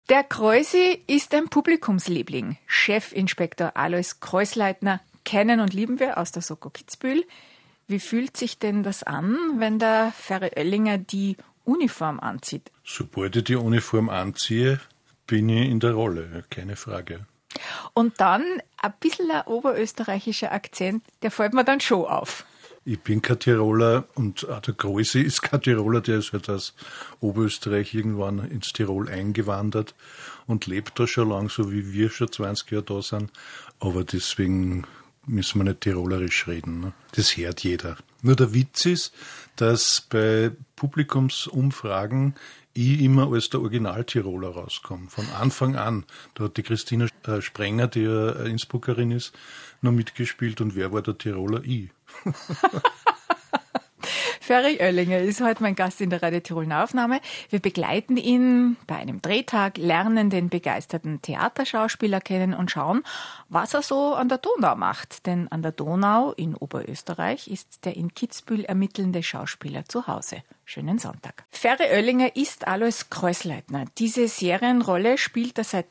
Der Kreusi ist ein Publikumsliebling. Chefinspektor Alois Kreusleitner kennen und lieben wir aus der Soko Kitzbühel. Wie fühlt sich denn das an, wenn der Ferry Oellinger die Uniform anzieht? Sobald ich die Uniform anziehe, bin ich in der Rolle, keine Frage. Und dann ein bisschen ein oberösterreichischer Akzent, der fällt mir dann schon auf. Ich bin kein Tiroler und auch der Kreusi ist kein Tiroler, der ist halt aus Oberösterreich irgendwann ins Tirol eingewandert und lebt da schon lang, so wie wir schon 20 Jahre da sind. Aber deswegen müssen wir nicht tirolerisch reden. Ne? Das hört jeder. Nur der Witz ist, dass bei Publikumsumfragen ich immer als der Original-Tiroler rauskomme. Von Anfang an. Da hat die Christina Sprenger, die ja Innsbruckerin ist, noch mitgespielt. Und wer war der Tiroler? Ich. Ferry Oellinger ist heute mein Gast in der Radio Tirol Nahaufnahme. Wir begleiten ihn bei einem Drehtag, lernen den begeisterten Theaterschauspieler kennen und schauen, was er so an der Donau macht. Denn an der Donau in Oberösterreich ist der in Kitzbühel ermittelnde Schauspieler zu Hause. Schönen Sonntag. Ferry Oellinger ist Alois Kreusleitner. Diese Serienrolle spielt er seit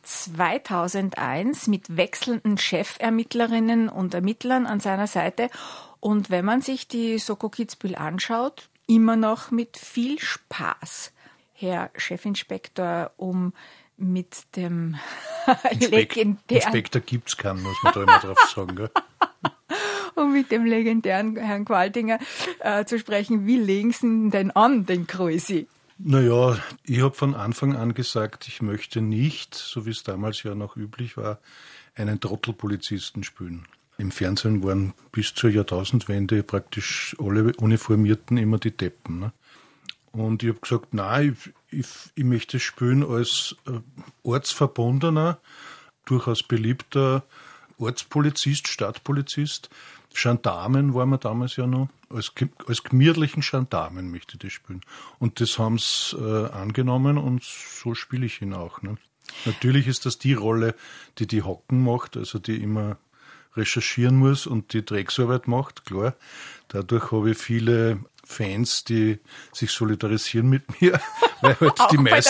2001 mit wechselnden Chefermittlerinnen und Ermittlern an seiner Seite. Und wenn man sich die Soko Kitzbühel anschaut, immer noch mit viel Spaß. Herr Chefinspektor, um mit dem legendären... Inspektor gibt's keinen, muss man da immer drauf sagen. Gell? Um mit dem legendären Herrn Qualtinger zu sprechen, wie legen Sie ihn denn an, den Kreusi? Naja, ich habe von Anfang an gesagt, ich möchte nicht, so wie es damals ja noch üblich war, einen Trottelpolizisten spielen. Im Fernsehen waren bis zur Jahrtausendwende praktisch alle Uniformierten immer die Deppen. Ne? Und ich habe gesagt, nein, ich möchte spielen als ortsverbundener, durchaus beliebter Ortspolizist, Stadtpolizist. Gendarmen waren wir damals ja noch. Als gemütlichen Gendarmen möchte ich das spielen. Und das haben sie angenommen und so spiele ich ihn auch. Ne? Natürlich ist das die Rolle, die Hocken macht, also die immer recherchieren muss und die Drecksarbeit macht, klar. Dadurch habe ich viele Fans, die sich solidarisieren mit mir, weil halt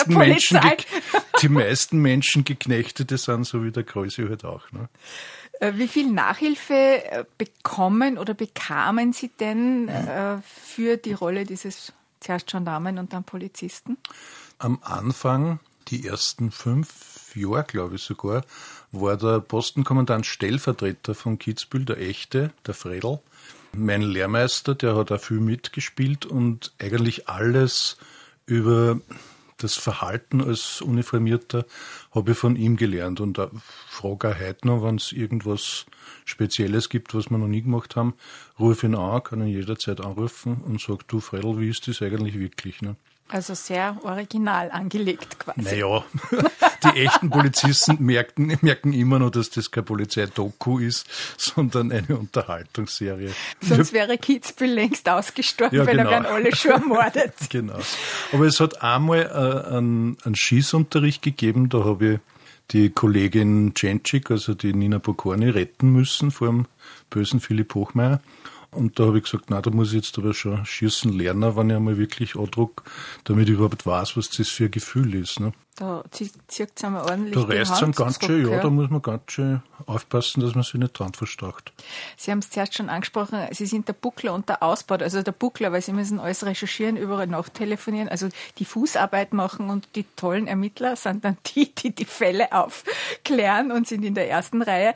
die meisten Menschen Geknechtete sind, so wie der Kreusi halt auch. Ne? Wie viel Nachhilfe bekommen oder bekamen Sie denn für die Rolle dieses zuerst Gendarmen und dann Polizisten? Am Anfang, die ersten 5 Jahre, glaube ich sogar, war der Postenkommandant Stellvertreter von Kitzbühel, der Echte, der Fredl. Mein Lehrmeister, der hat auch viel mitgespielt und eigentlich alles über das Verhalten als Uniformierter habe ich von ihm gelernt. Und da frage auch heute noch, wenn es irgendwas Spezielles gibt, was wir noch nie gemacht haben, rufe ihn an, kann ihn jederzeit anrufen und sage, du Fredl, wie ist das eigentlich wirklich? Ne? Also sehr original angelegt quasi. Naja, die echten Polizisten merken immer noch, dass das kein Polizeidoku ist, sondern eine Unterhaltungsserie. Sonst wäre Kitzbühel längst ausgestorben, weil genau. Da wären alle schon ermordet. Genau. Aber es hat einmal einen Schießunterricht gegeben, da habe ich die Kollegin Tschentschik, also die Nina Pokorny, retten müssen vor dem bösen Philipp Hochmeier. Und da habe ich gesagt, na, da muss ich jetzt aber schon schießen lernen, wenn ich einmal wirklich andruck, damit ich überhaupt weiß, was das für ein Gefühl ist. Ne? Da zieht es einmal ordentlich da die reißt es Hand ganz zurück, schön, ja, da muss man ganz schön aufpassen, dass man sich nicht dran verstaucht. Sie haben es zuerst schon angesprochen, Sie sind der Buckler und der Ausbaut, also der Buckler, weil Sie müssen alles recherchieren, überall nachtelefonieren, also die Fußarbeit machen und die tollen Ermittler sind dann die Fälle aufklären und sind in der ersten Reihe.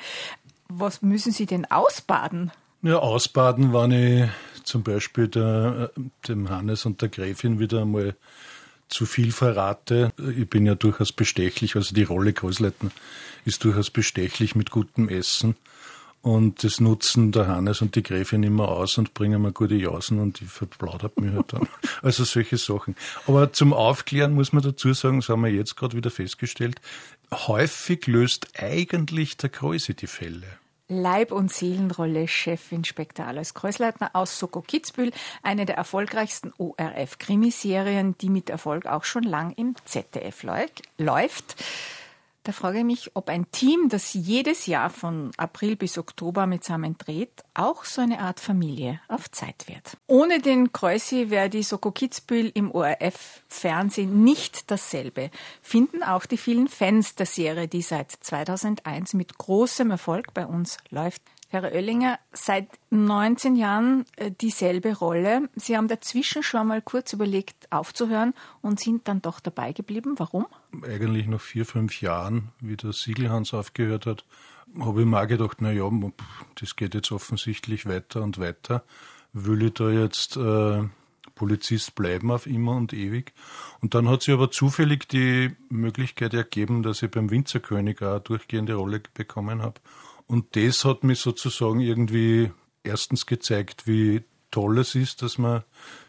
Was müssen Sie denn ausbaden? Ja, ausbaden, wenn ich zum Beispiel dem Hannes und der Gräfin wieder einmal zu viel verrate. Ich bin ja durchaus bestechlich, also die Rolle Kreusleitner ist durchaus bestechlich mit gutem Essen. Und das nutzen der Hannes und die Gräfin immer aus und bringen mir gute Jausen und die verplaudert mich halt dann. Also solche Sachen. Aber zum Aufklären muss man dazu sagen, das haben wir jetzt gerade wieder festgestellt, häufig löst eigentlich der Kreusi die Fälle. Leib- und Seelenrolle Chefinspektor Alois Kreusleitner aus Soko Kitzbühel, eine der erfolgreichsten ORF-Krimiserien, die mit Erfolg auch schon lang im ZDF läuft. Da frage ich mich, ob ein Team, das jedes Jahr von April bis Oktober mitsammen dreht, auch so eine Art Familie auf Zeit wird. Ohne den Kreusi wäre die Soko Kitzbühel im ORF-Fernsehen nicht dasselbe, finden auch die vielen Fans der Serie, die seit 2001 mit großem Erfolg bei uns läuft. Herr Oellinger, seit 19 Jahren dieselbe Rolle. Sie haben dazwischen schon mal kurz überlegt, aufzuhören und sind dann doch dabei geblieben. Warum? Eigentlich nach 4-5 Jahren, wie der Siegelhans aufgehört hat, habe ich mir auch gedacht, das geht jetzt offensichtlich weiter und weiter. Will ich da jetzt Polizist bleiben auf immer und ewig? Und dann hat sich aber zufällig die Möglichkeit ergeben, dass ich beim Winzerkönig auch eine durchgehende Rolle bekommen habe. Und das hat mich sozusagen irgendwie erstens gezeigt, wie toll es ist, dass man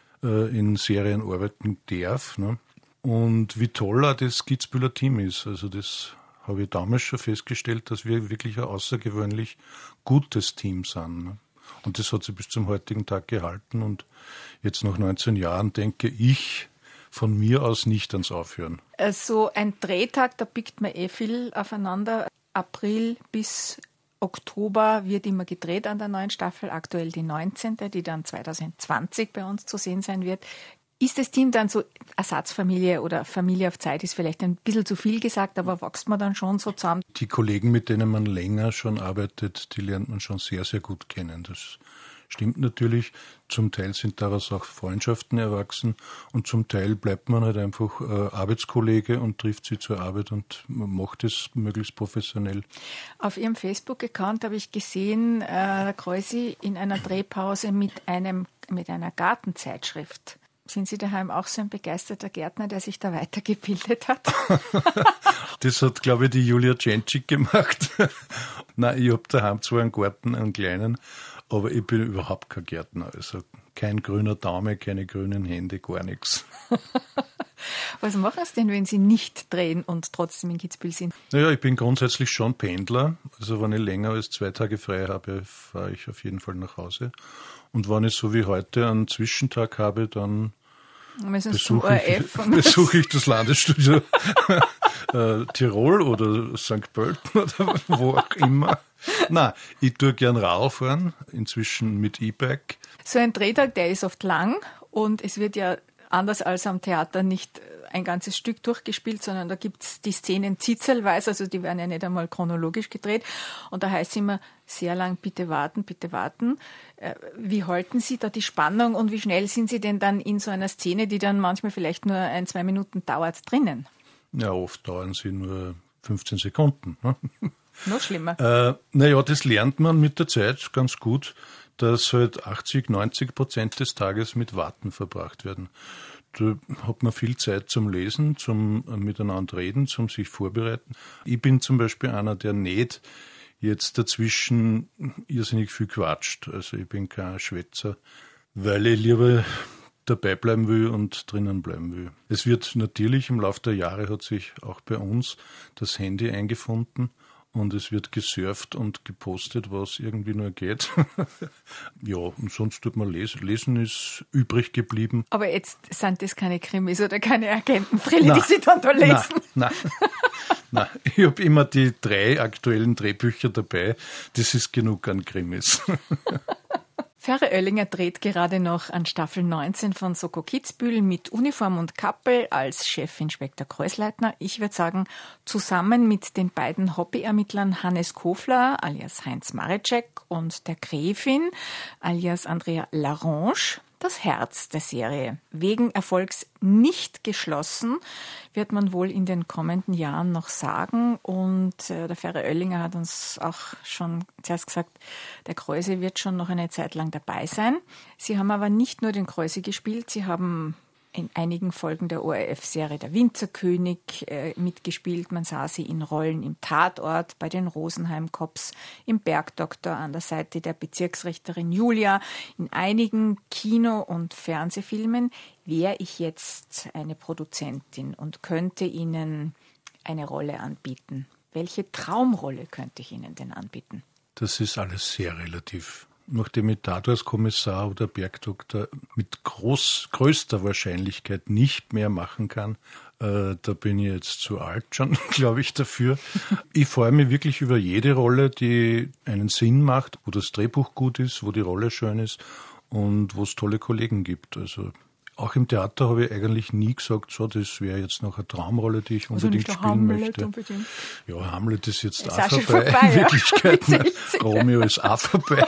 in Serien arbeiten darf, ne? Und wie toll auch das Kitzbüheler Team ist. Also das habe ich damals schon festgestellt, dass wir wirklich ein außergewöhnlich gutes Team sind, ne? Und das hat sich bis zum heutigen Tag gehalten. Und jetzt nach 19 Jahren denke ich von mir aus nicht ans Aufhören. Also ein Drehtag, da pickt man viel aufeinander. April bis Oktober wird immer gedreht an der neuen Staffel, aktuell die 19., die dann 2020 bei uns zu sehen sein wird. Ist das Team dann so Ersatzfamilie oder Familie auf Zeit, ist vielleicht ein bisschen zu viel gesagt, aber wächst man dann schon so zusammen? Die Kollegen, mit denen man länger schon arbeitet, die lernt man schon sehr, sehr gut kennen. Das stimmt natürlich. Zum Teil sind daraus auch Freundschaften erwachsen und zum Teil bleibt man halt einfach Arbeitskollege und trifft sie zur Arbeit und macht es möglichst professionell. Auf Ihrem Facebook-Account habe ich gesehen, Herr Kreusi in einer Drehpause mit einer Gartenzeitschrift. Sind Sie daheim auch so ein begeisterter Gärtner, der sich da weitergebildet hat? Das hat, glaube ich, die Julia Tschentschik gemacht. Nein, ich habe daheim zwar einen Garten, einen kleinen, aber ich bin überhaupt kein Gärtner. Also kein grüner Daumen, keine grünen Hände, gar nichts. Was machen Sie denn, wenn Sie nicht drehen und trotzdem in Kitzbühel sind? Naja, ich bin grundsätzlich schon Pendler. Also wenn ich länger als 2 Tage frei habe, fahre ich auf jeden Fall nach Hause. Und wenn ich so wie heute einen Zwischentag habe, dann besuche ich das Landesstudio Tirol oder St. Pölten oder wo auch immer. Nein, ich tue gern Radl fahren, inzwischen mit E-Bike. So ein Drehtag, der ist oft lang und es wird ja anders als am Theater nicht ein ganzes Stück durchgespielt, sondern da gibt es die Szenen zitzelweise, also die werden ja nicht einmal chronologisch gedreht. Und da heißt es immer sehr lang, bitte warten, bitte warten. Wie halten Sie da die Spannung und wie schnell sind Sie denn dann in so einer Szene, die dann manchmal vielleicht nur 1-2 Minuten dauert, drinnen? Ja, oft dauern sie nur 15 Sekunden. Ne? Noch schlimmer. Das lernt man mit der Zeit ganz gut, dass halt 80-90% des Tages mit Warten verbracht werden. Da hat man viel Zeit zum Lesen, zum miteinander reden, zum sich vorbereiten. Ich bin zum Beispiel einer, der nicht jetzt dazwischen irrsinnig viel quatscht. Also ich bin kein Schwätzer, weil ich lieber dabei bleiben will und drinnen bleiben will. Es wird natürlich im Laufe der Jahre hat sich auch bei uns das Handy eingefunden und es wird gesurft und gepostet, was irgendwie nur geht. Ja, und sonst tut man lesen. Lesen ist übrig geblieben. Aber jetzt sind das keine Krimis oder keine Agentenfrille, die Sie dann da lesen? Nein. Ich habe immer die 3 aktuellen Drehbücher dabei. Das ist genug an Krimis. Ferre Oellinger dreht gerade noch an Staffel 19 von Soko Kitzbühel mit Uniform und Kappel als Chefinspektor Kreuzleitner. Ich würde sagen, zusammen mit den beiden Hobbyermittlern Hannes Kofler alias Heinz Marecek und der Gräfin alias Andrea Larange. Das Herz der Serie. Wegen Erfolgs nicht geschlossen, wird man wohl in den kommenden Jahren noch sagen. Und der Ferre Oellinger hat uns auch schon zuerst gesagt, der Kreusi wird schon noch eine Zeit lang dabei sein. Sie haben aber nicht nur den Kreusi gespielt, Sie haben in einigen Folgen der ORF-Serie Der Winzerkönig mitgespielt. Man sah sie in Rollen im Tatort, bei den Rosenheim-Cops, im Bergdoktor an der Seite der Bezirksrichterin Julia, in einigen Kino- und Fernsehfilmen. Wäre ich jetzt eine Produzentin und könnte Ihnen eine Rolle anbieten? Welche Traumrolle könnte ich Ihnen denn anbieten? Das ist alles sehr relativ. Nachdem ich Tatortskommissar oder Bergdoktor mit größter Wahrscheinlichkeit nicht mehr machen kann, Da bin ich jetzt zu alt schon, glaube ich, dafür. Ich freue mich wirklich über jede Rolle, die einen Sinn macht, wo das Drehbuch gut ist, wo die Rolle schön ist und wo es tolle Kollegen gibt. Also auch im Theater habe ich eigentlich nie gesagt, so, das wäre jetzt noch eine Traumrolle, die ich unbedingt spielen Hamlet möchte. Unbedingt. Ja, Hamlet ist jetzt auch schon vorbei. vorbei, In Wirklichkeit, ja. Romeo ist auch vorbei.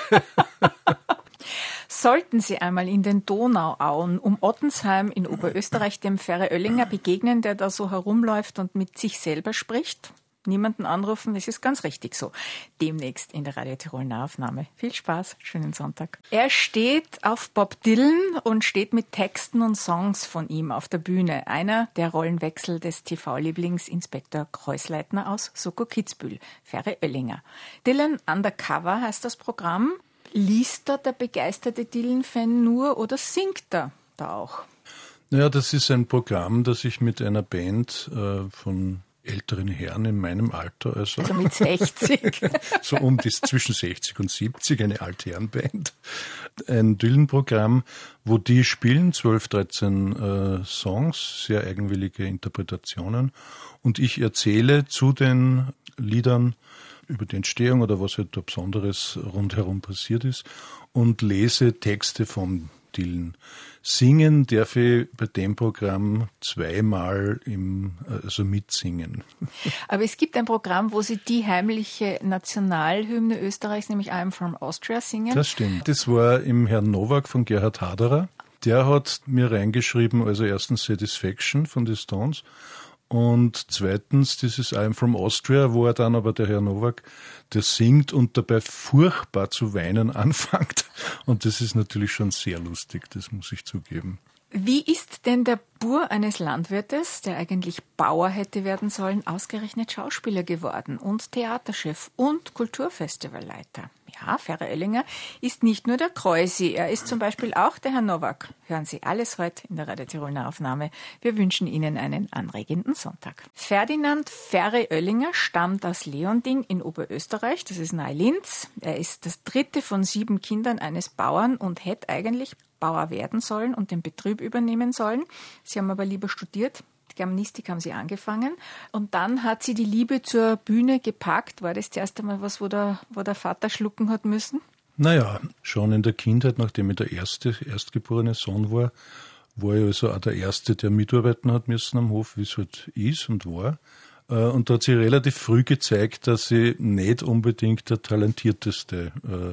Sollten Sie einmal in den Donauauen um Ottensheim in Oberösterreich dem Ferre Oellinger begegnen, der da so herumläuft und mit sich selber spricht, niemanden anrufen, das ist ganz richtig so. Demnächst in der Radio Tirol Nahaufnahme. Viel Spaß, schönen Sonntag. Er steht auf Bob Dylan und steht mit Texten und Songs von ihm auf der Bühne. Einer der Rollenwechsel des TV-Lieblings Inspektor Kreuzleitner aus Soko Kitzbühel, Ferre Oellinger. Dylan Undercover heißt das Programm. Liest da der begeisterte Dylan-Fan nur oder singt er da auch? Naja, das ist ein Programm, das ich mit einer Band von älteren Herren in meinem Alter, also mit 60. so zwischen 60 und 70, eine Altherrenband. Ein Dylan-Programm, wo die spielen 12, 13 Songs, sehr eigenwillige Interpretationen. Und ich erzähle zu den Liedern über die Entstehung oder was halt da Besonderes rundherum passiert ist und lese Texte von Dylan. Singen darf ich bei dem Programm zweimal mitsingen. Aber es gibt ein Programm, wo Sie die heimliche Nationalhymne Österreichs, nämlich I'm from Austria, singen. Das stimmt. Das war im Herrn Nowak von Gerhard Haderer. Der hat mir reingeschrieben, also erstens Satisfaction von den Stones und zweitens dieses I'm from Austria, wo er dann aber der Herr Nowak, der singt und dabei furchtbar zu weinen anfängt. Und das ist natürlich schon sehr lustig, das muss ich zugeben. Wie ist denn der Bur eines Landwirtes, der eigentlich Bauer hätte werden sollen, ausgerechnet Schauspieler geworden und Theaterchef und Kulturfestivalleiter? Ja, Ferre Oellinger ist nicht nur der Kreusi, er ist zum Beispiel auch der Herr Nowak. Hören Sie alles heute in der Radio Tirol Nahaufnahme. Wir wünschen Ihnen einen anregenden Sonntag. Ferdinand Ferre Oellinger stammt aus Leonding in Oberösterreich, das ist nahe Linz. Er ist das dritte von 7 Kindern eines Bauern und hätte eigentlich Bauer werden sollen und den Betrieb übernehmen sollen. Sie haben aber lieber studiert. Germanistik haben sie angefangen. Und dann hat sie die Liebe zur Bühne gepackt. War das erste Mal was, wo der Vater schlucken hat müssen? Naja, schon in der Kindheit, nachdem ich der erstgeborene Sohn war ich also auch der Erste, der mitarbeiten hat müssen am Hof, wie es halt ist und war. Und da hat sich relativ früh gezeigt, dass ich nicht unbedingt der Talentierteste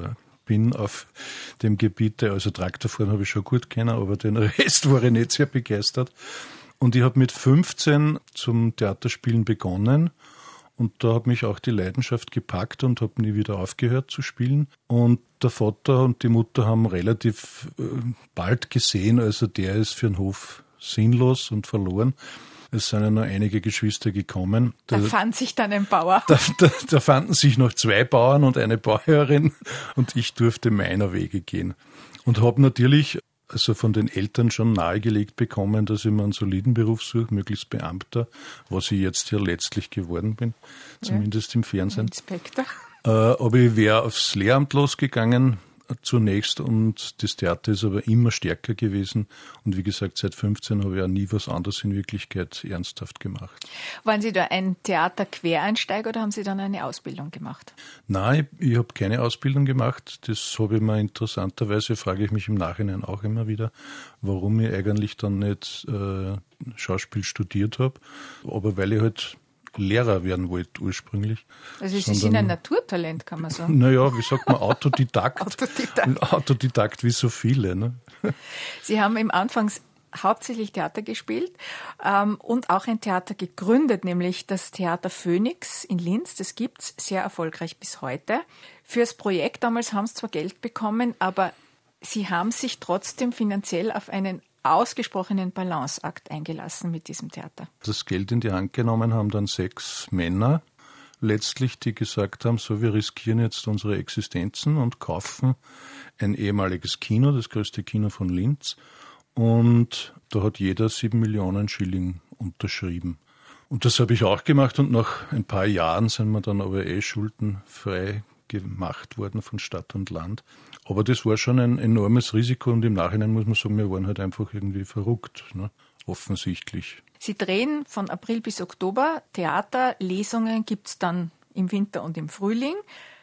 bin auf dem Gebiet. Also Traktorfahren habe ich schon gut kennen, aber den Rest war ich nicht sehr begeistert. Und ich habe mit 15 zum Theaterspielen begonnen und da hat mich auch die Leidenschaft gepackt und habe nie wieder aufgehört zu spielen. Und der Vater und die Mutter haben relativ bald gesehen, also der ist für den Hof sinnlos und verloren. Es sind ja noch einige Geschwister gekommen. Da fand sich dann ein Bauer. Da fanden sich noch 2 Bauern und eine Bäuerin und ich durfte meiner Wege gehen. Und habe natürlich also von den Eltern schon nahegelegt bekommen, dass ich mir einen soliden Beruf suche, möglichst Beamter, was ich jetzt ja letztlich geworden bin, zumindest im Fernsehen. Inspektor. Aber ich wäre aufs Lehramt losgegangen zunächst und das Theater ist aber immer stärker gewesen und wie gesagt, seit 15 habe ich auch nie was anderes in Wirklichkeit ernsthaft gemacht. Waren Sie da ein Theaterquereinsteiger oder haben Sie dann eine Ausbildung gemacht? Nein, ich habe keine Ausbildung gemacht. Das habe ich mir interessanterweise, frage ich mich im Nachhinein auch immer wieder, warum ich eigentlich dann nicht Schauspiel studiert habe, aber weil ich halt Lehrer werden wollte ursprünglich. Also Sie sind ein Naturtalent, kann man sagen. Naja, wie sagt man, Autodidakt. Autodidakt wie so viele. Ne? Sie haben im Anfangs hauptsächlich Theater gespielt und auch ein Theater gegründet, nämlich das Theater Phoenix in Linz. Das gibt's sehr erfolgreich bis heute. Fürs Projekt damals haben Sie zwar Geld bekommen, aber Sie haben sich trotzdem finanziell auf einen ausgesprochenen Balanceakt eingelassen mit diesem Theater. Das Geld in die Hand genommen haben dann 6 Männer letztlich, die gesagt haben, so wir riskieren jetzt unsere Existenzen und kaufen ein ehemaliges Kino, das größte Kino von Linz. Und da hat jeder 7 Millionen Schilling unterschrieben. Und das habe ich auch gemacht und nach ein paar Jahren sind wir dann aber schuldenfrei gemacht worden von Stadt und Land. Aber das war schon ein enormes Risiko und im Nachhinein muss man sagen, wir waren halt einfach irgendwie verrückt. Ne? offensichtlich. Sie drehen von April bis Oktober. Theaterlesungen gibt es dann im Winter und im Frühling.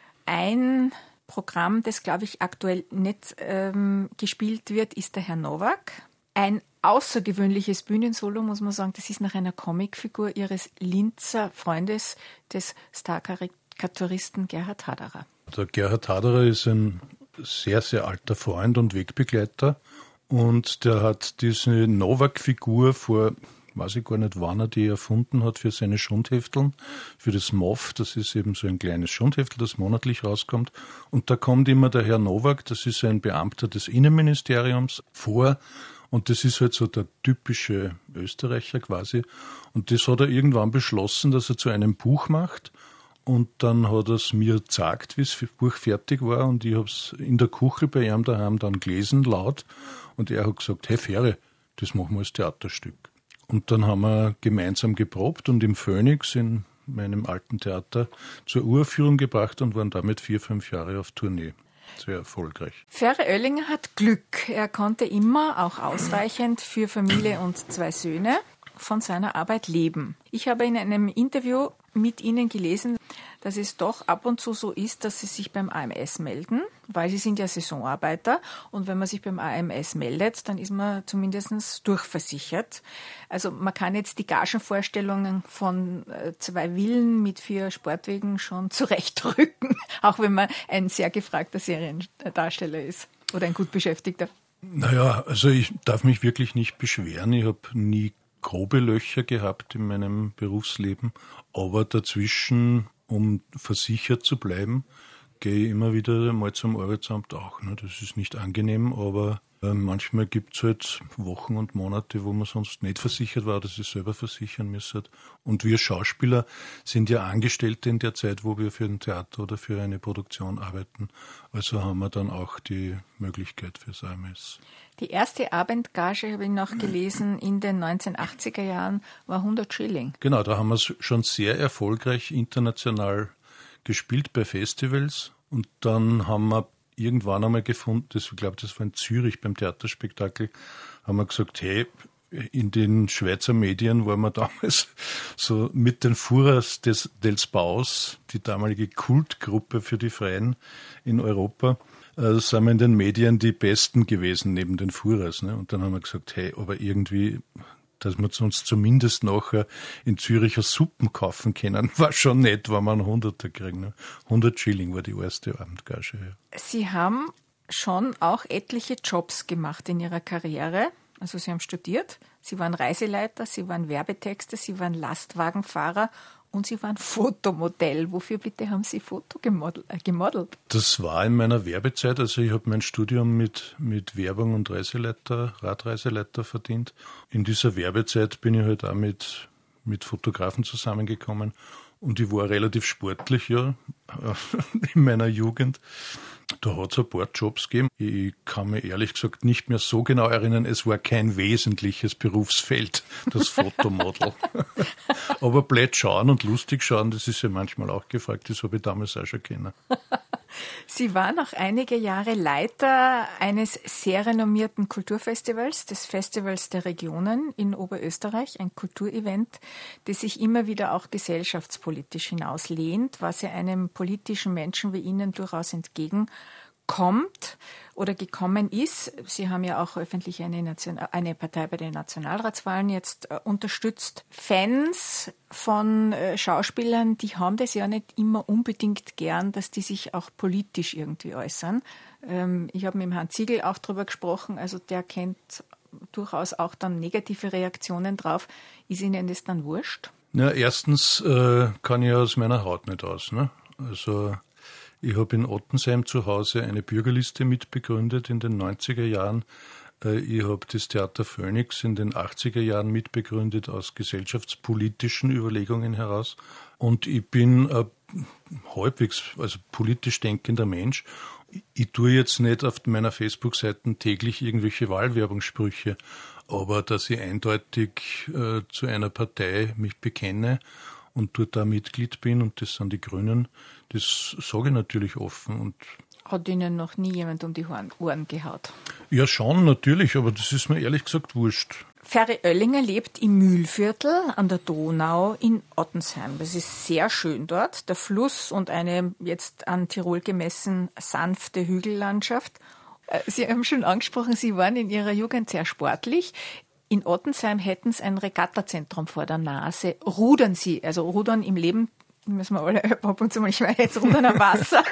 Ein Programm, das, glaube ich, aktuell nicht gespielt wird, ist der Herr Nowak. Ein außergewöhnliches Bühnensolo, muss man sagen. Das ist nach einer Comicfigur Ihres Linzer Freundes, des Star-Karikaturisten Gerhard Haderer. Der Gerhard Haderer ist ein sehr, sehr alter Freund und Wegbegleiter. Und der hat diese Nowak-Figur vor, weiß ich gar nicht, wann er die erfunden hat, für seine Schundhefteln, für das MOV. Das ist eben so ein kleines Schundheftel, das monatlich rauskommt. Und da kommt immer der Herr Nowak, das ist ein Beamter des Innenministeriums, vor. Und das ist halt so der typische Österreicher quasi. Und das hat er irgendwann beschlossen, dass er zu einem Buch macht. Und dann hat er es mir gezeigt, wie das Buch fertig war. Und ich habe es in der Küche bei ihm daheim dann gelesen, laut. Und er hat gesagt, hey Fähre, das machen wir als Theaterstück. Und dann haben wir gemeinsam geprobt und im Phoenix in meinem alten Theater zur Uraufführung gebracht und waren damit 4-5 Jahre auf Tournee. Sehr erfolgreich. Fähre Oellinger hat Glück. Er konnte immer, auch ausreichend für Familie und 2 Söhne, von seiner Arbeit leben. Ich habe in einem Interview mit Ihnen gelesen, dass es doch ab und zu so ist, dass Sie sich beim AMS melden, weil Sie sind ja Saisonarbeiter und wenn man sich beim AMS meldet, dann ist man zumindest durchversichert. Also man kann jetzt die Gagenvorstellungen von 2 Villen mit 4 Sportwegen schon zurechtrücken, auch wenn man ein sehr gefragter Seriendarsteller ist oder ein gut Beschäftigter. Naja, also ich darf mich wirklich nicht beschweren. Ich habe nie grobe Löcher gehabt in meinem Berufsleben, aber dazwischen, um versichert zu bleiben, gehe ich immer wieder mal zum Arbeitsamt auch. Das ist nicht angenehm, aber manchmal gibt es halt Wochen und Monate, wo man sonst nicht versichert war, dass ich selber versichern müsste. Und wir Schauspieler sind ja Angestellte in der Zeit, wo wir für ein Theater oder für eine Produktion arbeiten. Also haben wir dann auch die Möglichkeit fürs AMS. Die erste Abendgage, habe ich noch gelesen, in den 1980er Jahren war 100 Schilling. Genau, da haben wir es schon sehr erfolgreich international gespielt bei Festivals. Und dann haben wir irgendwann einmal gefunden, ich glaube, das war in Zürich beim Theaterspektakel, haben wir gesagt, hey, in den Schweizer Medien waren wir damals so mit den Furas dels Baus, die damalige Kultgruppe für die Freien in Europa, sind wir in den Medien die Besten gewesen neben den Furas. Ne? Und dann haben wir gesagt, hey, aber irgendwie, dass wir uns zumindest nachher in Züricher Suppen kaufen können, war schon nett, wenn wir einen 100er kriegen. Ne? 100 Schilling war die erste Abendgage. Ja. Sie haben schon auch etliche Jobs gemacht in Ihrer Karriere. Also Sie haben studiert, Sie waren Reiseleiter, Sie waren Werbetexter, Sie waren Lastwagenfahrer und Sie waren Fotomodell. Wofür bitte haben Sie Foto gemodelt? Das war in meiner Werbezeit. Also ich habe mein Studium mit Werbung und Radreiseleiter verdient. In dieser Werbezeit bin ich halt auch mit Fotografen zusammengekommen. Und ich war relativ sportlich, ja, in meiner Jugend. Da hat es ein paar Jobs gegeben. Ich kann mich ehrlich gesagt nicht mehr so genau erinnern. Es war kein wesentliches Berufsfeld, das Fotomodel. Aber blöd schauen und lustig schauen, das ist ja manchmal auch gefragt. Das habe ich damals auch schon kennen. Sie waren auch einige Jahre Leiter eines sehr renommierten Kulturfestivals, des Festivals der Regionen in Oberösterreich, ein Kulturevent, das sich immer wieder auch gesellschaftspolitisch hinauslehnt, was ja einem politischen Menschen wie Ihnen durchaus entgegenkommt oder gekommen ist. Sie haben ja auch öffentlich eine Partei bei den Nationalratswahlen jetzt unterstützt. Fans von Schauspielern, die haben das ja nicht immer unbedingt gern, dass die sich auch politisch irgendwie äußern. Ich habe mit dem Herrn Ziegel auch darüber gesprochen, also der kennt durchaus auch dann negative Reaktionen drauf. Ist Ihnen das dann wurscht? Ja, erstens kann ich aus meiner Haut nicht aus. Ne? Also ich habe in Ottensheim zu Hause eine Bürgerliste mitbegründet in den 90er Jahren. Ich habe das Theater Phoenix in den 80er Jahren mitbegründet aus gesellschaftspolitischen Überlegungen heraus. Und ich bin ein halbwegs politisch denkender Mensch. Ich tue jetzt nicht auf meiner Facebook-Seite täglich irgendwelche Wahlwerbungssprüche, aber dass ich eindeutig zu einer Partei mich bekenne und dort da Mitglied bin, und das sind die Grünen, das sage ich natürlich offen. Und hat Ihnen noch nie jemand um die Ohren gehaut? Ja, schon, natürlich, aber das ist mir ehrlich gesagt wurscht. Ferry Oellinger lebt im Mühlviertel an der Donau in Ottensheim. Das ist sehr schön dort, der Fluss und eine jetzt an Tirol gemessen sanfte Hügellandschaft. Sie haben schon angesprochen, Sie waren in Ihrer Jugend sehr sportlich. In Ottensheim hätten Sie ein Regattazentrum vor der Nase. Rudern Sie, also Rudern im Leben, müssen wir alle ab und zu mal, ich meine jetzt Rudern am Wasser.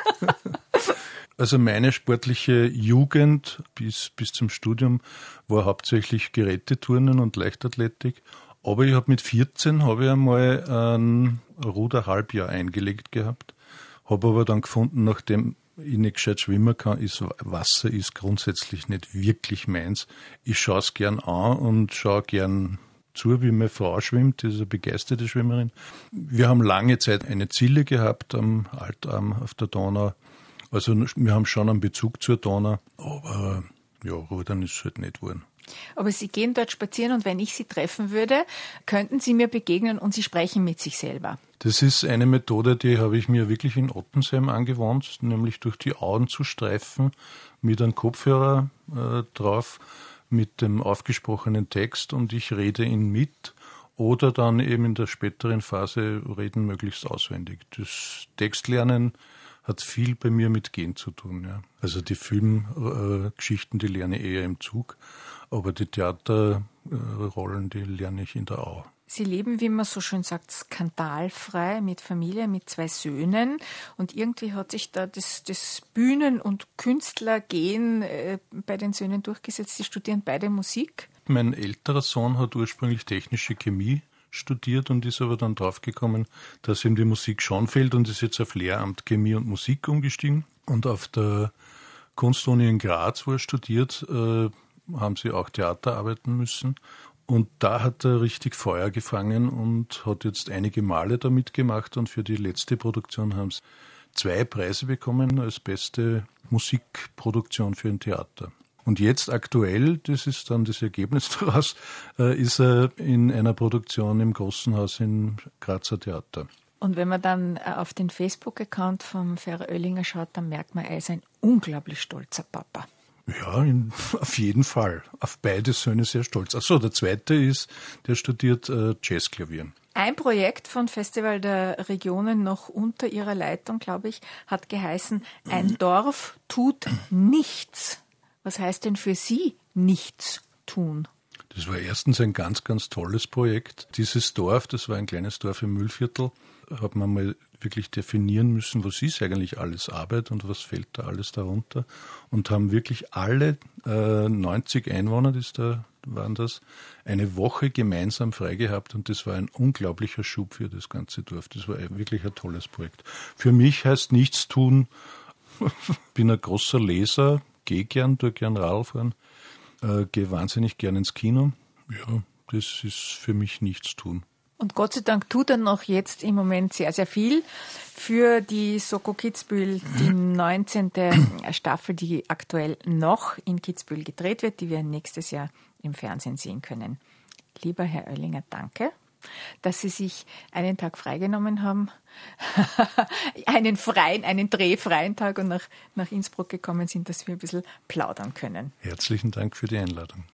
Also meine sportliche Jugend bis zum Studium war hauptsächlich Geräteturnen und Leichtathletik. Aber ich habe mit 14 einmal ein Ruderhalbjahr eingelegt gehabt. Habe aber dann gefunden, nachdem ich nicht gescheit schwimmen kann, Wasser ist grundsätzlich nicht wirklich meins. Ich schaue es gern an und schaue gern zu, wie meine Frau schwimmt, die ist eine begeisterte Schwimmerin. Wir haben lange Zeit eine Zille gehabt am Altarm auf der Donau. Also wir haben schon einen Bezug zur Donau, aber ja, Rudern ist halt nicht geworden. Aber Sie gehen dort spazieren und wenn ich Sie treffen würde, könnten Sie mir begegnen und Sie sprechen mit sich selber. Das ist eine Methode, die habe ich mir wirklich in Ottensheim angewandt, nämlich durch die Auen zu streifen, mit einem Kopfhörer drauf, mit dem aufgesprochenen Text und ich rede ihn mit oder dann eben in der späteren Phase reden möglichst auswendig. Das Textlernen hat viel bei mir mit Gehen zu tun. Ja. Also die Filmgeschichten, die lerne ich eher im Zug, aber die Theaterrollen, die lerne ich in der Au. Sie leben, wie man so schön sagt, skandalfrei mit Familie, mit 2 Söhnen. Und irgendwie hat sich da das Bühnen- und Künstlergehen bei den Söhnen durchgesetzt. Sie studieren beide Musik. Mein älterer Sohn hat ursprünglich technische Chemie studiert und ist aber dann draufgekommen, dass ihm die Musik schon fehlt und ist jetzt auf Lehramt Chemie und Musik umgestiegen. Und auf der Kunstuni in Graz, wo er studiert, haben sie auch Theater arbeiten müssen. Und da hat er richtig Feuer gefangen und hat jetzt einige Male da mitgemacht und für die letzte Produktion haben sie 2 Preise bekommen als beste Musikproduktion für ein Theater. Und jetzt aktuell, das ist dann das Ergebnis daraus, ist er in einer Produktion im Großen Haus im Grazer Theater. Und wenn man dann auf den Facebook-Account vom Ferry Oellinger schaut, dann merkt man, er ist ein unglaublich stolzer Papa. Ja, auf jeden Fall. Auf beide Söhne sehr stolz. Achso, der zweite ist, der studiert Jazzklavier. Ein Projekt von Festival der Regionen noch unter Ihrer Leitung, glaube ich, hat geheißen, ein Dorf tut nichts. Was heißt denn für Sie nichts tun? Das war erstens ein ganz, ganz tolles Projekt. Dieses Dorf, das war ein kleines Dorf im Mühlviertel, hat man mal wirklich definieren müssen, was ist eigentlich alles Arbeit und was fällt da alles darunter. Und haben wirklich alle 90 Einwohner, waren das, eine Woche gemeinsam frei gehabt und das war ein unglaublicher Schub für das ganze Dorf. Das war wirklich ein tolles Projekt. Für mich heißt nichts tun, bin ein großer Leser, gehe gern, tue gern Radl fahren, gehe wahnsinnig gern ins Kino. Ja, das ist für mich nichts tun. Und Gott sei Dank tut er noch jetzt im Moment sehr, sehr viel für die Soko Kitzbühel, die 19. Staffel, die aktuell noch in Kitzbühel gedreht wird, die wir nächstes Jahr im Fernsehen sehen können. Lieber Herr Oellinger, danke, dass Sie sich einen Tag freigenommen haben, einen drehfreien Tag und nach Innsbruck gekommen sind, dass wir ein bisschen plaudern können. Herzlichen Dank für die Einladung.